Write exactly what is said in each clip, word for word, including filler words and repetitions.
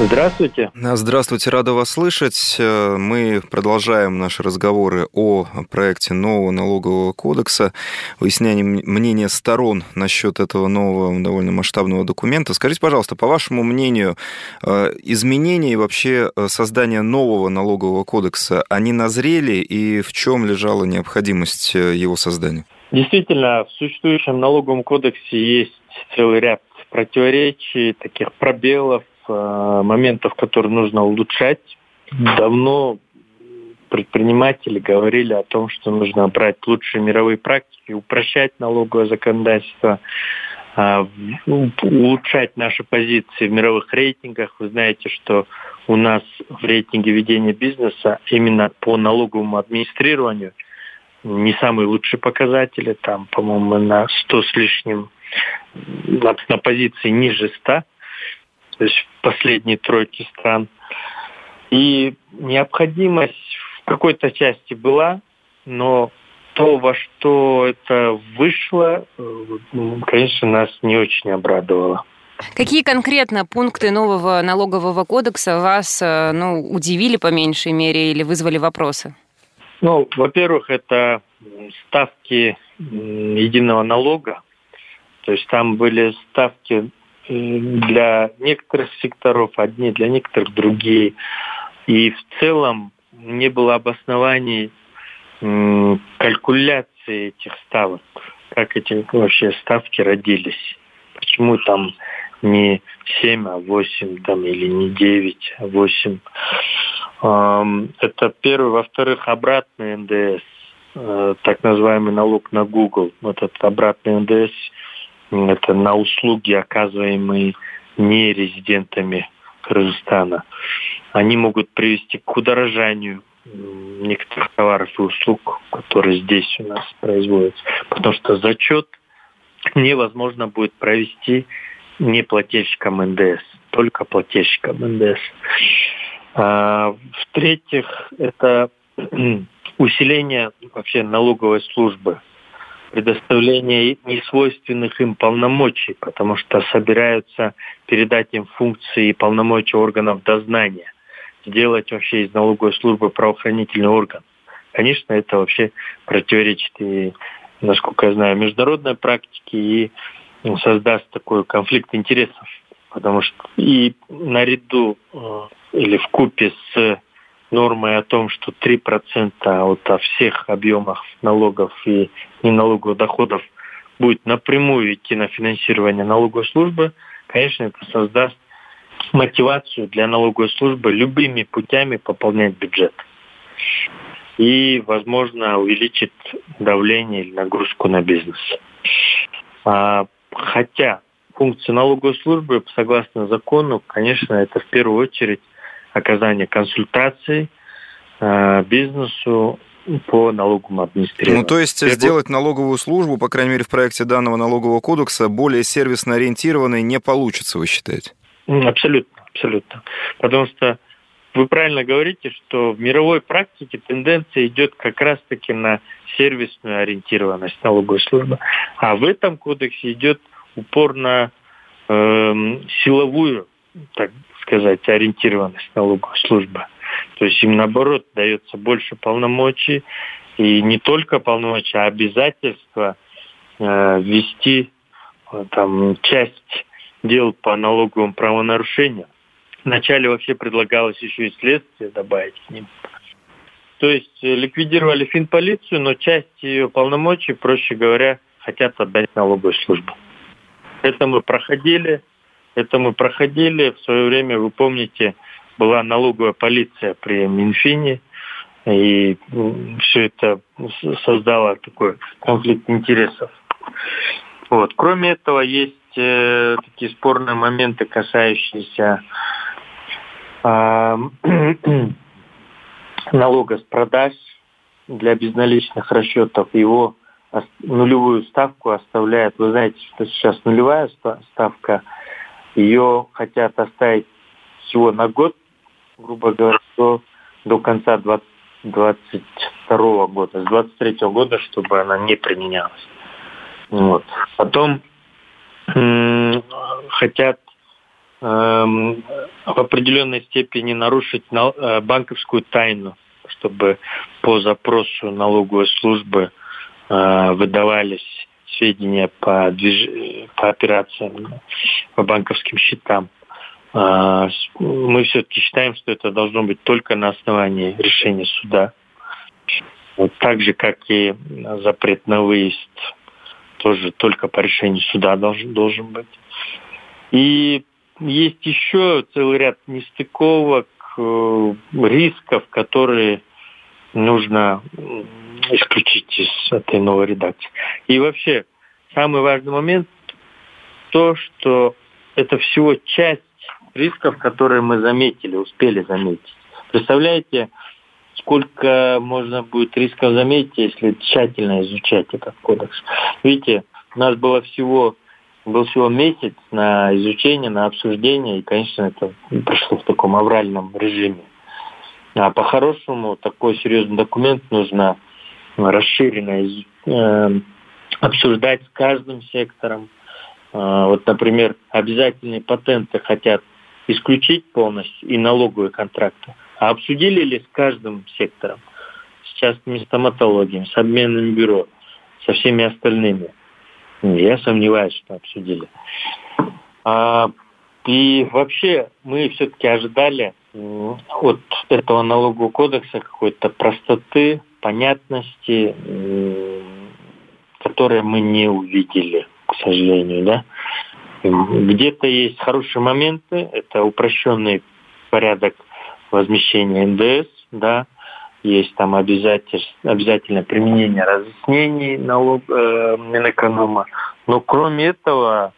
Здравствуйте. Здравствуйте, рада вас слышать. Мы продолжаем наши разговоры о проекте нового налогового кодекса, выяснение мнения сторон насчет этого нового довольно масштабного документа. Скажите, пожалуйста, по вашему мнению, изменения и вообще создание нового налогового кодекса, они назрели, и в чем лежала необходимость его создания? Действительно, в существующем налоговом кодексе есть целый ряд противоречий, таких пробелов, моментов, которые нужно улучшать. Давно предприниматели говорили о том, что нужно брать лучшие мировые практики, упрощать налоговое законодательство, улучшать наши позиции в мировых рейтингах. Вы знаете, что у нас в рейтинге ведения бизнеса именно по налоговому администрированию не самые лучшие показатели. Там, по-моему, на сто с лишним, на, на позиции ниже ста. То есть в последней тройке стран. И необходимость в какой-то части была, но то, во что это вышло, конечно, нас не очень обрадовало. Какие конкретно пункты нового налогового кодекса вас ну, удивили по меньшей мере или вызвали вопросы? Ну, во-первых, это ставки единого налога. То есть там были ставки для некоторых секторов, одни для некоторых другие. И в целом не было обоснований калькуляции этих ставок, как эти вообще ставки родились. Почему там не семь, а восемь, там, или не девять, а восемь. Это первое. Во-вторых, обратный эн дэ эс, так называемый налог на Google. Вот этот обратный эн дэ эс это на услуги, оказываемые нерезидентами Кыргызстана. Они могут привести к удорожанию некоторых товаров и услуг, которые здесь у нас производятся. Потому что зачет невозможно будет провести не плательщикам эн дэ эс, только плательщикам эн дэ эс. А, в-третьих, это усиление вообще налоговой службы, предоставление несвойственных им полномочий, потому что собираются передать им функции и полномочия органов дознания, сделать вообще из налоговой службы правоохранительный орган. Конечно, это вообще противоречит и, насколько я знаю, международной практике и создаст такой конфликт интересов, потому что и наряду или вкупе с нормой о том, что три процента от всех объемов налогов и неналоговых доходов будет напрямую идти на финансирование налоговой службы, конечно, это создаст мотивацию для налоговой службы любыми путями пополнять бюджет. И, возможно, увеличит давление или нагрузку на бизнес. А, хотя функция налоговой службы, согласно закону, конечно, это в первую очередь оказание консультаций э, бизнесу по налоговому администрированию. Ну, то есть Требует... сделать налоговую службу, по крайней мере, в проекте данного налогового кодекса, более сервисно ориентированной не получится, вы считаете? Абсолютно, абсолютно. Потому что вы правильно говорите, что в мировой практике тенденция идет как раз-таки на сервисную ориентированность налоговой службы. А в этом кодексе идет упор на э, силовую, так сказать, ориентированность налоговой службы. То есть им, наоборот, дается больше полномочий, и не только полномочия, а обязательства э, ввести э, там, часть дел по налоговым правонарушениям. Вначале вообще предлагалось еще и следствие добавить к ним. То есть ликвидировали финполицию, но часть ее полномочий, проще говоря, хотят отдать налоговой службе. Это мы проходили. Это мы проходили. В свое время, вы помните, была налоговая полиция при Минфине, и все это создало такой конфликт интересов. Вот. Кроме этого, есть э, такие спорные моменты, касающиеся э, налога с продаж для безналичных расчетов. Его нулевую ставку оставляет. Вы знаете, что сейчас нулевая ставка. Ее хотят оставить всего на год, грубо говоря, до, до конца двадцать второго года, с двадцать третьего года, чтобы она не применялась. Вот. Потом м- хотят в определенной степени нарушить банковскую тайну, чтобы по запросу налоговой службы выдавались сведения по, движ... по операциям, по банковским счетам. Мы все-таки считаем, что это должно быть только на основании решения суда. Вот так же, как и запрет на выезд, тоже только по решению суда должен, должен быть. И есть еще целый ряд нестыковок, рисков, которые нужно исключить из этой новой редакции. И вообще, самый важный момент то, что это всего часть рисков, которые мы заметили, успели заметить. Представляете, сколько можно будет рисков заметить, если тщательно изучать этот кодекс. Видите, у нас было всего, был всего месяц на изучение, на обсуждение, и, конечно, это прошло в таком авральном режиме. А по-хорошему такой серьезный документ нужно расширенно э, обсуждать с каждым сектором. Э, вот, например, обязательные патенты хотят исключить полностью и налоговые контракты. А обсудили ли с каждым сектором? С частными стоматологиями, с обменными бюро, со всеми остальными? Я сомневаюсь, что обсудили. А, и вообще мы все-таки ожидали от этого налогового кодекса какой-то простоты, понятности, которые мы не увидели, к сожалению, да. Где-то есть хорошие моменты, это упрощенный порядок возмещения эн дэ эс, да, есть там обязательное применение разъяснений налог, э, Минэконома, но кроме этого,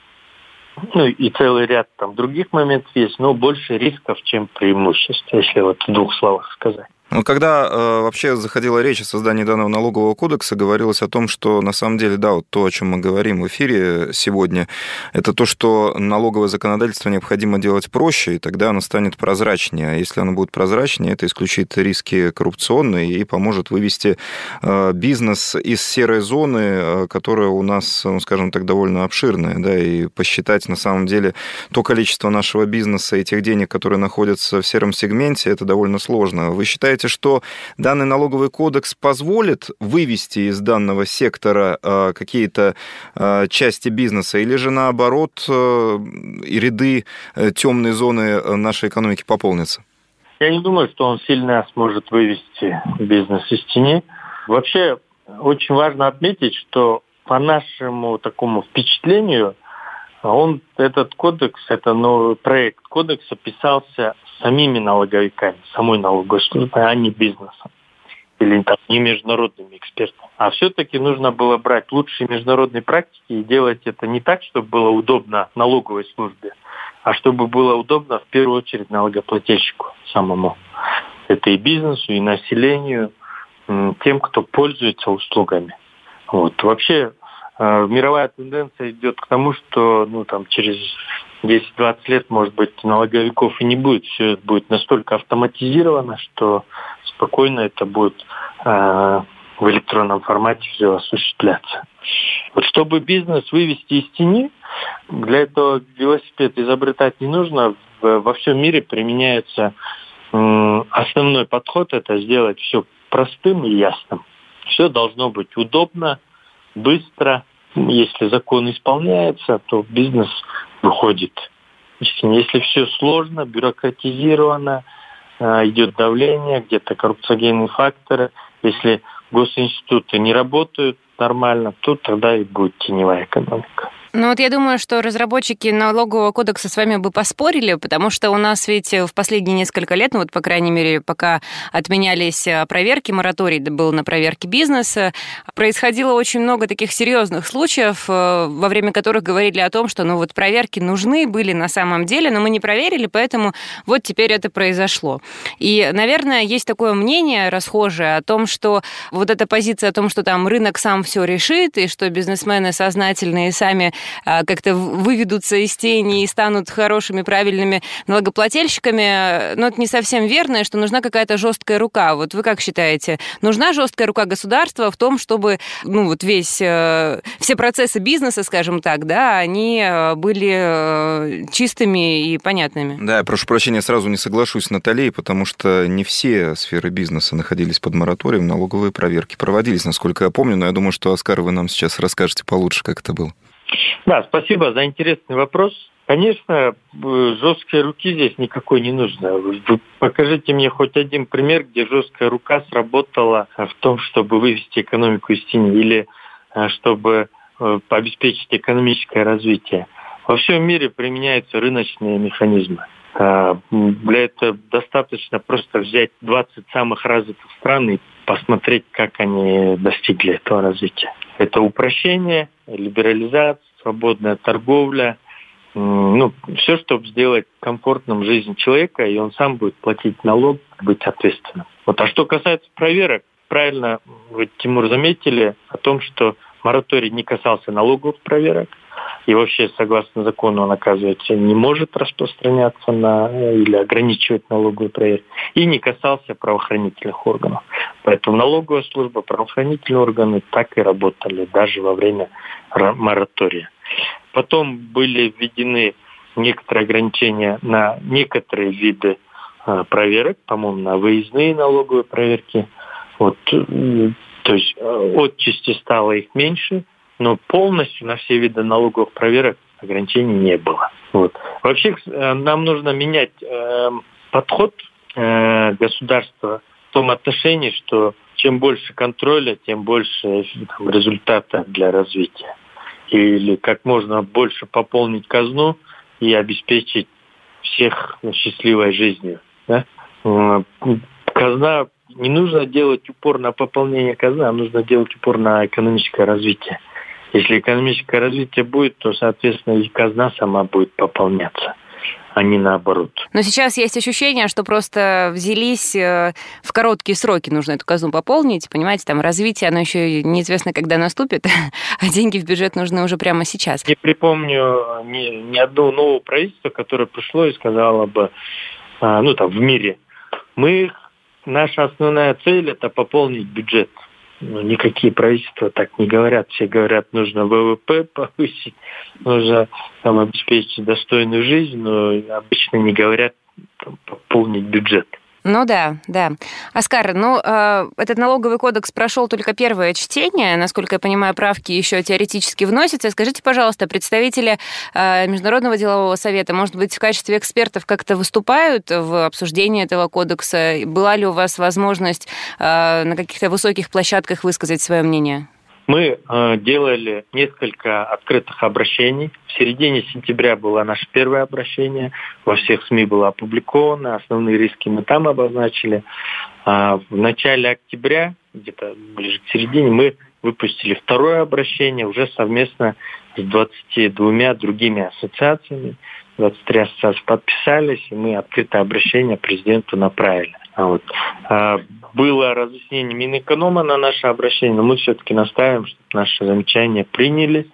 ну и целый ряд там других моментов есть, но больше рисков, чем преимуществ, если вот в двух словах сказать. Ну, когда э, вообще заходила речь о создании данного налогового кодекса, говорилось о том, что на самом деле, да, вот то, о чем мы говорим в эфире сегодня, это то, что налоговое законодательство необходимо делать проще, и тогда оно станет прозрачнее. А если оно будет прозрачнее, это исключит риски коррупционные и поможет вывести э, бизнес из серой зоны, э, которая у нас, ну, скажем так, довольно обширная, да, и посчитать на самом деле то количество нашего бизнеса и тех денег, которые находятся в сером сегменте, это довольно сложно. Вы считаете, что данный налоговый кодекс позволит вывести из данного сектора э, какие-то э, части бизнеса, или же наоборот э, и ряды э, темной зоны нашей экономики пополнятся? Я не думаю, что он сильно сможет вывести бизнес из тени. Вообще, очень важно отметить, что по нашему такому впечатлению, он, этот кодекс, это новый проект кодекса писался самими налоговиками, самой налоговой службой, а не бизнесом или там, не международными экспертами. А все-таки нужно было брать лучшие международные практики и делать это не так, чтобы было удобно налоговой службе, а чтобы было удобно в первую очередь налогоплательщику самому. Это и бизнесу, и населению, тем, кто пользуется услугами. Вот. Вообще мировая тенденция идет к тому, что ну, там, через десять-двадцать лет, может быть, налоговиков и не будет. Все это будет настолько автоматизировано, что спокойно это будет э, в электронном формате все осуществляться. Вот чтобы бизнес вывести из тени, для этого велосипед изобретать не нужно. Во всем мире применяется э, основной подход – это сделать все простым и ясным. Все должно быть удобно, быстро. Если закон исполняется, то бизнес выходит. Если все сложно, бюрократизировано, идет давление, где-то коррупциогенные факторы, если госинституты не работают нормально, то тогда и будет теневая экономика. Ну вот я думаю, что разработчики налогового кодекса с вами бы поспорили, потому что у нас ведь в последние несколько лет, ну вот, по крайней мере, пока отменялись проверки, мораторий был на проверки бизнеса, происходило очень много таких серьезных случаев, во время которых говорили о том, что ну вот проверки нужны были на самом деле, но мы не проверили, поэтому вот теперь это произошло. И, наверное, есть такое мнение расхожее о том, что вот эта позиция о том, что там рынок сам все решит, и что бизнесмены сознательные сами как-то выведутся из тени и станут хорошими, правильными налогоплательщиками. Но это не совсем верно, и что нужна какая-то жесткая рука. Вот вы как считаете, нужна жесткая рука государства в том, чтобы ну, вот весь, все процессы бизнеса, скажем так, да, они были чистыми и понятными? Да, я прошу прощения, сразу не соглашусь с Натальей, потому что не все сферы бизнеса находились под мораторием, налоговые проверки проводились, насколько я помню, но я думаю, что, Оскар, вы нам сейчас расскажете получше, как это было. Да, спасибо за интересный вопрос. Конечно, жесткой руки здесь никакой не нужно. Вы покажите мне хоть один пример, где жесткая рука сработала в том, чтобы вывести экономику из тени или чтобы обеспечить экономическое развитие. Во всем мире применяются рыночные механизмы. Для этого достаточно просто взять двадцать самых развитых стран и посмотреть, как они достигли этого развития. Это упрощение, либерализация, свободная торговля, ну, все, чтобы сделать комфортным жизнь человека, и он сам будет платить налог, быть ответственным. Вот. А что касается проверок, правильно вы, Тимур, заметили о том, что мораторий не касался налоговых проверок, и вообще, согласно закону, он, оказывается, не может распространяться на или ограничивать налоговые проверки, и не касался правоохранительных органов. Поэтому налоговая служба, правоохранительные органы так и работали, даже во время моратория. Потом были введены некоторые ограничения на некоторые виды проверок, по-моему, на выездные налоговые проверки. Вот, то есть отчасти стало их меньше, но полностью на все виды налоговых проверок ограничений не было. Вот. Вообще нам нужно менять э, подход э, государства в том отношении, что чем больше контроля, тем больше там, результата для развития. Или как можно больше пополнить казну и обеспечить всех счастливой жизнью. Да? Казна, не нужно делать упор на пополнение казны, а нужно делать упор на экономическое развитие. Если экономическое развитие будет, то, соответственно, и казна сама будет пополняться, а не наоборот. Но сейчас есть ощущение, что просто взялись в короткие сроки, нужно эту казну пополнить, понимаете, там развитие, оно еще неизвестно, когда наступит, а деньги в бюджет нужны уже прямо сейчас. Не припомню ни, ни одного нового правительства, которое пришло и сказало бы, ну там в мире, мы, наша основная цель – это пополнить бюджет. Ну, никакие правительства так не говорят. Все говорят, нужно ВВП повысить, нужно там, обеспечить достойную жизнь, но обычно не говорят там, пополнить бюджет. Ну да, да. Оскар, ну, э, этот налоговый кодекс прошел только первое чтение. Насколько я понимаю, правки еще теоретически вносятся. Скажите, пожалуйста, представители э, Международного делового совета, может быть, в качестве экспертов как-то выступают в обсуждении этого кодекса? Была ли у вас возможность э, на каких-то высоких площадках высказать свое мнение? Мы э, делали несколько открытых обращений. В середине сентября было наше первое обращение. Во всех СМИ было опубликовано. Основные риски мы там обозначили. А в начале октября, где-то ближе к середине, мы выпустили второе обращение уже совместно с двадцатью двумя другими ассоциациями. двадцать три ассоциации подписались, и мы открытое обращение президенту направили. А вот. а, было разъяснение Минэконома на наше обращение, но мы все-таки настаиваем, чтобы наши замечания приняли.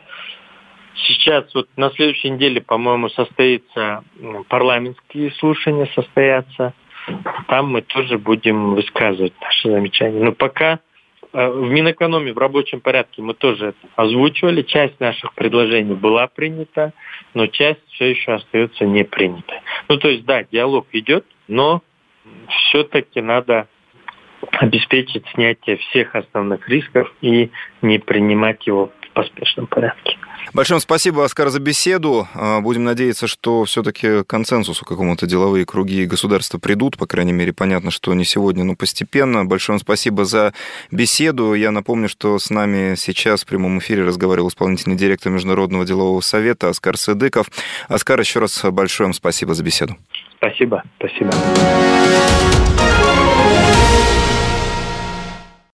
Сейчас вот на следующей неделе, по-моему, состоится парламентские слушания, состоятся. Там мы тоже будем высказывать наши замечания. Но пока в Минэкономе в рабочем порядке мы тоже это озвучивали. Часть наших предложений была принята, но часть все еще остается не принятой. Ну, то есть, да, диалог идет, но все-таки надо обеспечить снятие всех основных рисков и не принимать его в поспешном порядке. Большое вам спасибо, Оскар, за беседу. Будем надеяться, что все-таки к консенсусу какому-то деловые круги и государства придут. По крайней мере, понятно, что не сегодня, но постепенно. Большое вам спасибо за беседу. Я напомню, что с нами сейчас в прямом эфире разговаривал исполнительный директор Международного делового совета Оскар Сыдыков. Оскар, еще раз большое вам спасибо за беседу. Спасибо, спасибо.